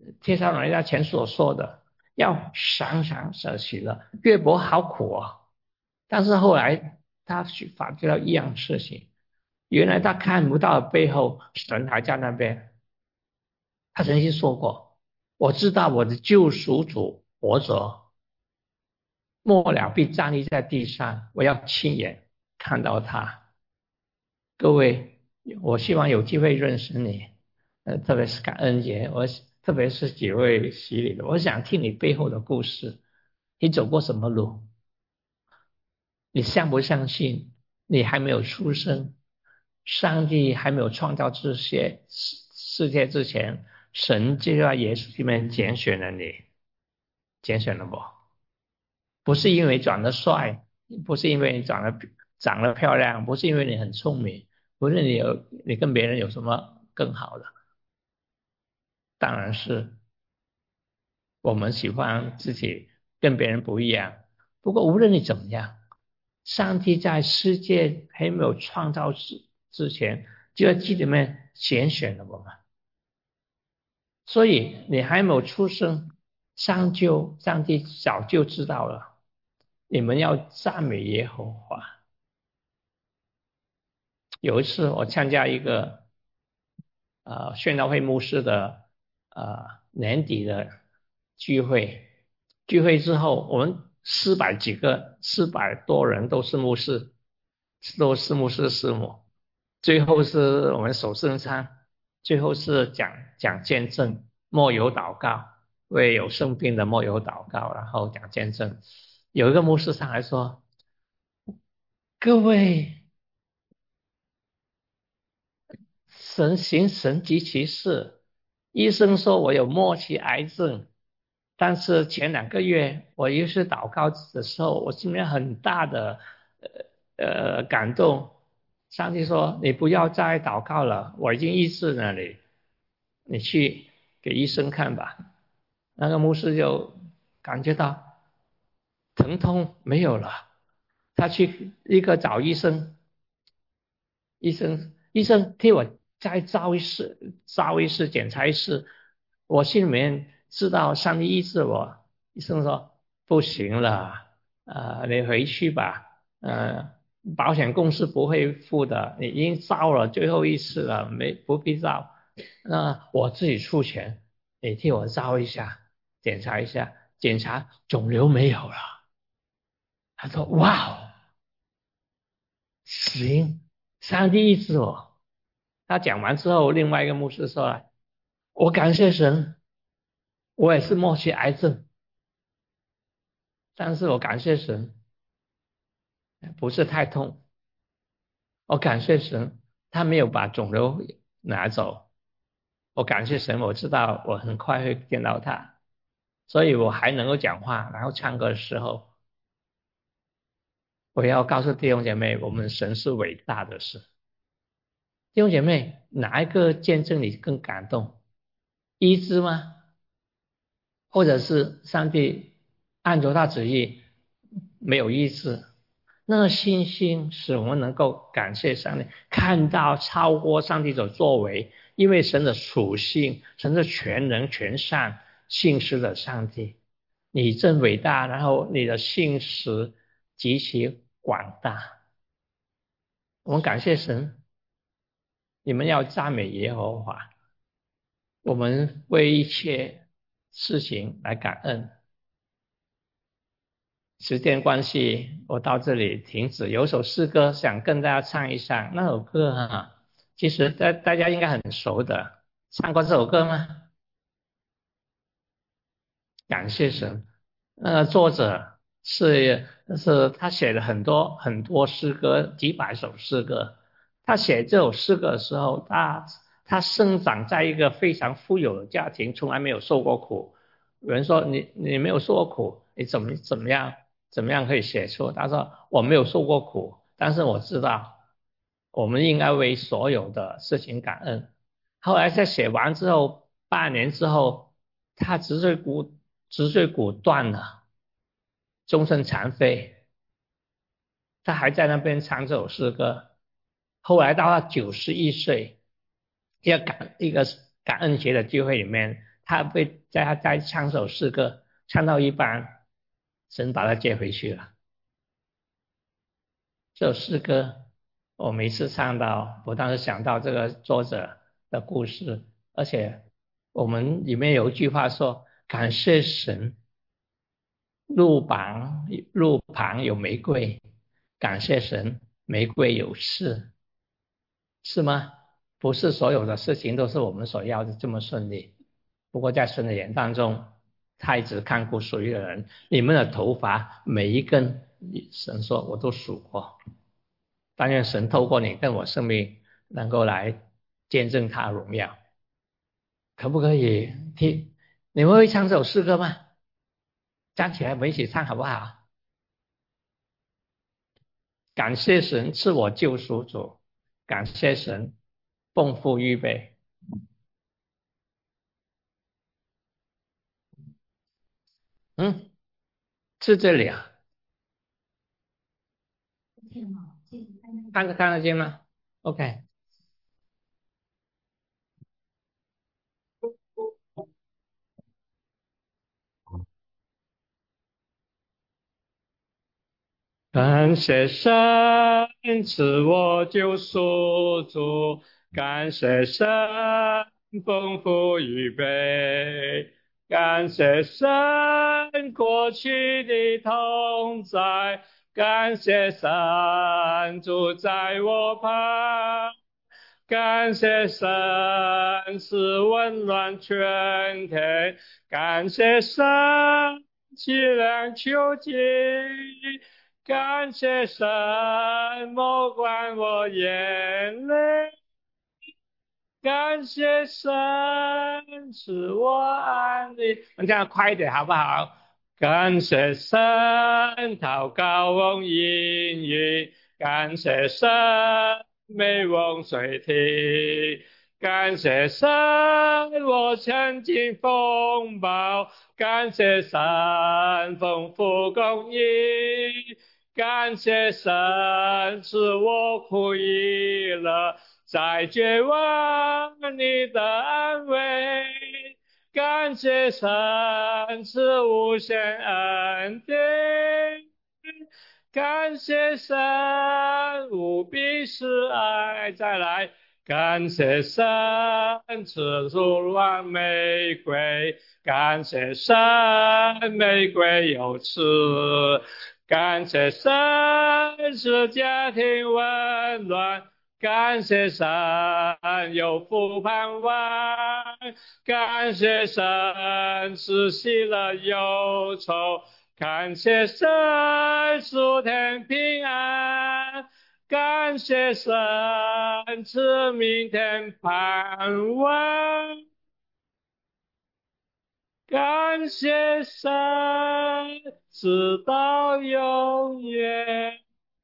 帖撒罗尼迦前所说的，要常常舍弃了。约伯好苦哦，但是后来他去发觉到一样事情，原来他看不到的背后，神还在那边。他曾经说过：“我知道我的救赎主活着，末了必站立在地上，我要亲眼看到他。”各位，我希望有机会认识你，特别是感恩节，特别是几位洗礼的，我想听你背后的故事，你走过什么路？你相不相信？你还没有出生，上帝还没有创造世界之前，神就在耶稣里面拣选了你，拣选了我，不是因为长得帅，不是因为你长得漂亮，不是因为你很聪明，不是你跟别人有什么更好的，当然是我们喜欢自己跟别人不一样。不过无论你怎么样，上帝在世界还没有创造之前，就在基里面拣选了我们。所以你还没有出生，上帝早就知道了。你们要赞美耶和华。有一次我参加一个宣道会牧师的年底的聚会，聚会之后，我们400多人都是牧师，都是牧师师母。最后是我们守圣餐，最后是讲见证，默有祷告，为有生病的默有祷告，然后讲见证。有一个牧师上来说：“各位，神行神迹奇事，医生说我有末期癌症，但是前2个月我一次祷告的时候，我心里面很大的感动。上帝说：你不要再祷告了，我已经医治了你，你去给医生看吧。”那个牧师就感觉到疼痛没有了，他去立刻找医生，医生替我再照一次检查一次，我心里面知道上帝医治我。医生说不行了，你回去吧，保险公司不会付的，你已经照了最后一次了，不必照，那我自己出钱，你替我照一下，检查一下，检查肿瘤没有了。他说哇哦，行，上帝医治我。他讲完之后，另外一个牧师说：“我感谢神，我也是末期癌症，但是我感谢神，不是太痛。我感谢神，他没有把肿瘤拿走。我感谢神，我知道我很快会见到他，所以我还能够讲话，然后唱歌的时候，我要告诉弟兄姐妹，我们神是伟大的事。弟兄姐妹，哪一个见证你更感动？医治吗？或者是上帝按照他旨意没有医治？那个信心使我们能够感谢上帝，看到超过上帝的作为，因为神的属性，神是全能全善，信实的上帝。你真伟大，然后你的信实极其广大。我们感谢神，你们要赞美耶和华。我们为一切事情来感恩。时间关系，我到这里停止。有首诗歌想跟大家唱一唱，那首歌其实大家应该很熟的，唱过这首歌吗？感谢神。作者是他写了很多很多诗歌，几百首诗歌。他写这首诗歌的时候，他生长在一个非常富有的家庭，从来没有受过苦。有人说你没有受过苦，你怎么样可以写出？他说我没有受过苦，但是我知道我们应该为所有的事情感恩。后来在写完之后，半年之后，他脊椎骨断了，终身残废，他还在那边唱这首诗歌。后来到他91岁，一个感恩节的聚会里面， 他在唱首诗歌，唱到一半，神把他接回去了。这首诗歌，我每次唱到，我当时想到这个作者的故事，而且我们里面有一句话说：感谢神，路旁有玫瑰，感谢神，玫瑰有刺，是吗？不是所有的事情都是我们所要的这么顺利。不过在神的眼当中，他一直看顾属于的人。你们的头发每一根，神说我都数过。但愿神透过你跟我生命，能够来见证他的荣耀。可不可以听？你们会唱这首诗歌吗？站起来，我们一起唱好不好？感谢神赐我救赎主，感谢神丰富预备。是这里啊，看得见吗？OK。感谢神赐我救赎主，感谢神丰富预备，感谢神过去的同在，感谢神主在我旁。感谢神是温暖全天，感谢神凄凉求尽，感谢神莫管我眼泪，感谢神赐我安宁。我们这样快一点好不好？感谢神祷告翁应允，感谢神美翁垂听，感谢神我曾经风暴，感谢神丰富供应，感谢神赐我苦娱乐，在绝望你的安慰，感谢神赐无限恩典，感谢神无比是爱，再来，感谢神赐出完玫瑰，感谢神玫瑰有刺，感谢神使家庭温暖，感谢神有福盼望，感谢神使喜乐忧愁，感谢神赐天平安，感谢神赐明天盼望，感谢神直到永远。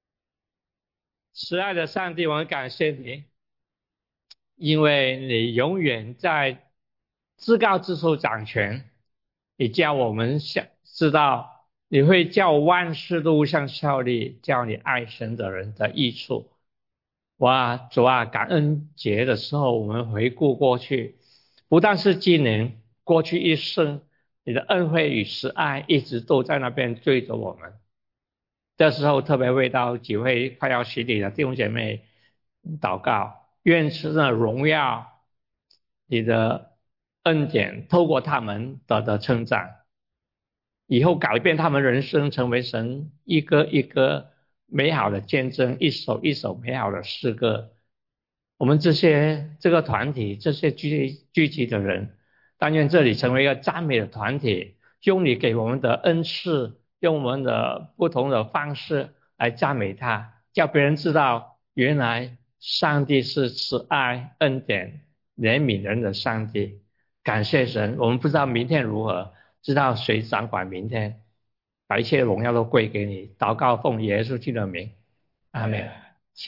慈爱的上帝，我们感谢你，因为你永远在至高之处掌权，你叫我们知道你会叫万事都互相效力，叫你爱神的人的益处。哇，主啊，感恩节的时候，我们回顾过去，不但是今年，过去一生，你的恩惠与慈爱一直都在那边追着我们。这时候特别为到几位快要洗礼的弟兄姐妹祷告，愿神的荣耀、你的恩典透过他们得称赞，以后改变他们人生，成为神一个一个美好的见证，一首一首美好的诗歌。我们这个团体，这些聚集的人，但愿这里成为一个赞美的团体，用你给我们的恩赐，用我们的不同的方式来赞美他，叫别人知道，原来上帝是慈爱、恩典、怜悯人的上帝。感谢神，我们不知道明天如何，知道谁掌管明天，把一切荣耀都归给你。祷告奉耶稣基督的名，阿门。